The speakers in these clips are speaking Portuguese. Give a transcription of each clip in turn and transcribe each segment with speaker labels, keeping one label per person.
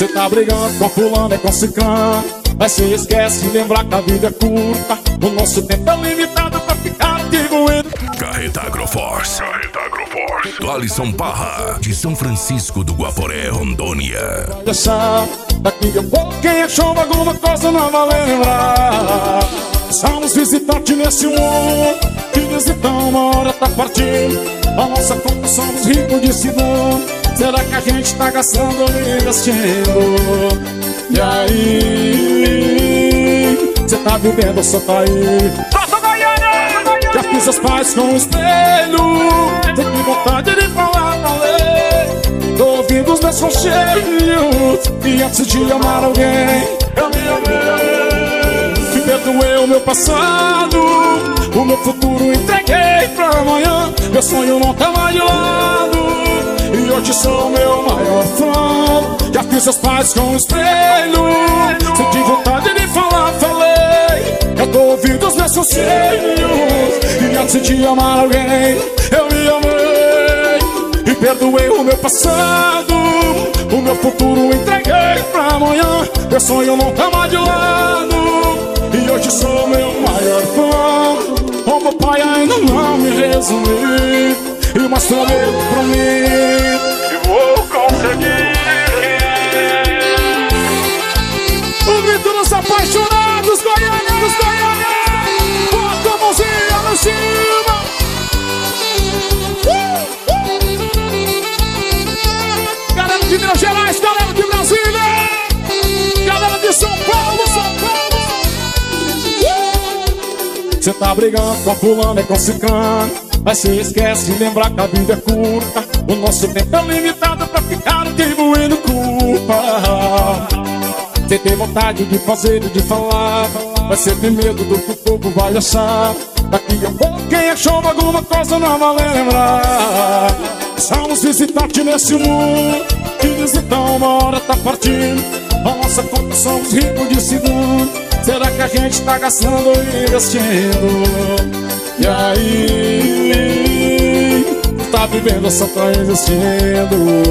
Speaker 1: Cê tá brigando com fulano, é com ciclano, mas cê esquece de lembrar que a vida é curta. O nosso tempo é limitado pra ficar diluído.
Speaker 2: Carreta Agroforce, do Alisson Parra, de São Francisco do Guaporé, Rondônia.
Speaker 1: Deixar daqui a pouco quem achou alguma coisa não vai lembrar. Somos visitantes nesse mundo que visitão uma hora tá partindo. A nossa conta somos ricos de cidadão. Será que a gente tá gastando ou investindo? E aí, cê tá vivendo ou só tá aí? Já fiz os pais com o espelho, tem que vontade de falar pra ler. Tô ouvindo os meus conselhos, e antes de amar alguém, eu me amei. Me perdoei o meu passado, o meu futuro entreguei pra amanhã. Meu sonho não tá mais de lado, e hoje sou meu maior fã. Já fiz os pais com o espelho, senti vontade de falar, falei. Eu tô ouvindo os meus conselhos, e antes de amar alguém, eu me amei. E perdoei o meu passado, o meu futuro entreguei pra amanhã. Meu sonho não tá mais de lado, e hoje sou meu maior fã. O meu pai ainda não me resumiu e mostrou pra mim que vou conseguir. O grito dos apaixonados, Goiânia, dos Goiânia. Bota a mãozinha no cima. Galera de Minas Gerais, galera de Brasília, galera de São Paulo, São Paulo. Cê tá brigando com fulano, é com ciclano, mas cê esquece de lembrar que a vida é curta. O nosso tempo é limitado pra ficar atribuindo culpa. Cê tem vontade de fazer e de falar, mas cê tem medo do que o povo vai achar. Daqui a pouco quem achou alguma coisa não vai lembrar. Somos visitantes nesse mundo que visitão uma hora tá partindo. A nossa conta somos ricos de segundo. Será que a gente tá gastando ou investindo? E aí, tá vivendo ou só tá investindo?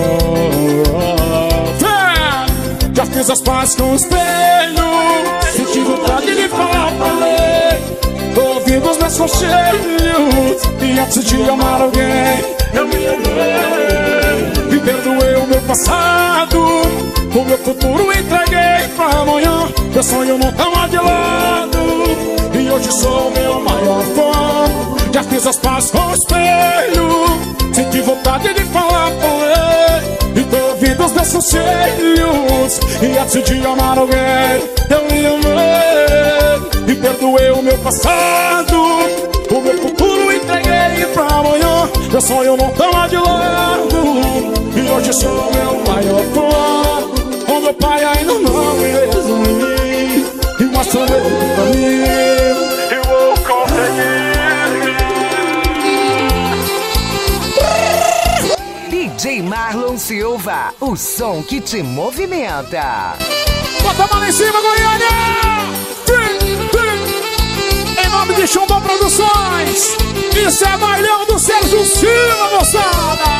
Speaker 1: Já fiz as pazes com o espelho, senti vontade de falar pra ler. Tô ouvindo os meus conselhos, e antes de amar alguém, eu me amei. Me perdoei o meu passado, o meu futuro entreguei pra amanhã. Meu sonho não tá mais de lado, e hoje sou meu maior fã. Já fiz as pazes com o espelho, senti vontade de falar pra ele. E tô ouvindo os meus conselhos, e antes de amar alguém, eu me amei. E perdoei o meu passado, o meu futuro entreguei pra amanhã. Meu sonho não tá mais de lado, e hoje sou meu maior fã. O meu pai ainda não me resumiu e mostrou pra mim. Eu vou conseguir.
Speaker 3: DJ Marlon Silva, o som que te movimenta.
Speaker 1: Bota a mão lá em cima, Goiânia! Em nome de Chumbão Produções, isso é bailão do Sérgio Silva, moçada!